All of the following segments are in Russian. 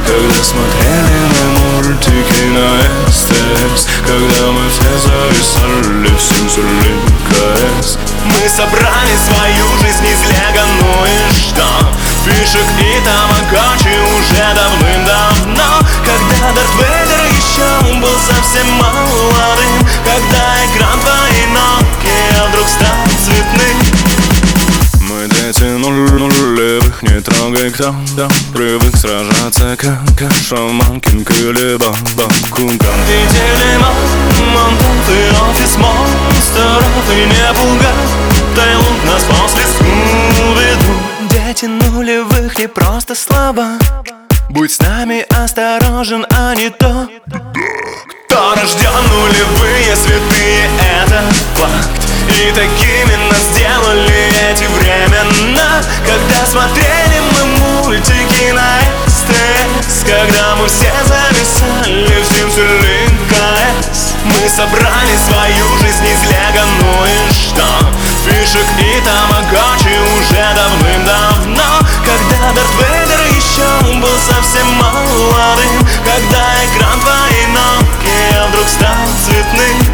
когда смотрели мы мультики на СТС, когда мы все зависали в Симсулин КС. Мы собрали свою жизнь из лего, ну и что? Фишек и тамагочи уже давным-давно. Когда Дарт Вейдер еще был совсем молодым, когда экран твоей Nokia вдруг стал цветным. Мы дети нулевых, не трогай, кто там привык сражаться, как Шаманкин или Бабакункан. И телемонтов, и офис монстров, и не пугай Таиланд нас после Скуби-Ду. Дети нулевых не просто слова. Будь с нами осторожен, а не то. Кто рожден нулевые, святые, это факт. И такими нас сделали эти времена, когда смотрели мы мультики на СТС, когда мы все зависали в Симсулин КС. Мы собрали свою жизнь из лего, ну и что? Фишек и тамагочи уже давным-давно. Когда Дарт Вейдер еще был совсем молодым, когда экран твоей Nokia вдруг стал цветным.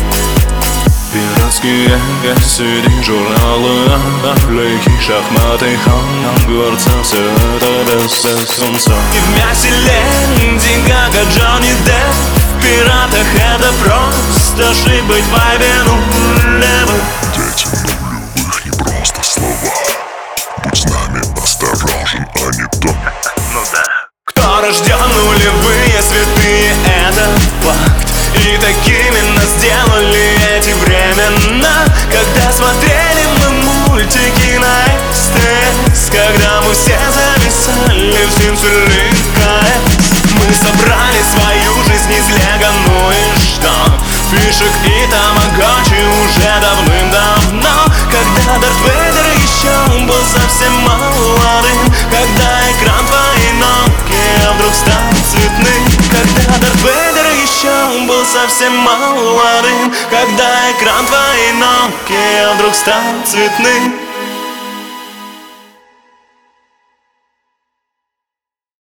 Пиратские CD, журналы, наклейки, шахматы, Хогвартс, все это без солнца. И вместе Леди Гага, Джонни Депп. В пиратах это просто жить, быть в вайбе нулевых. Дети нулевых не просто слова. Будь с нами осторожен, а не то. Ну да. Кто рожден нулевые, святые, это факт. И такими нас сделали эти времена, когда смотрели мы мультики на СТС, когда мы все зависали в Симсулин КС. Мы собрали свою жизнь из лего, ну и что? Фишек и тамагочи уже давным-давно. Когда Дарт Вейдер еще был совсем молодым, когда экран твоей Nokia вдруг стал цветным. Когда Дарт Вейдер еще был совсем молодым, когда экран твоей Nokia вдруг стал цветным.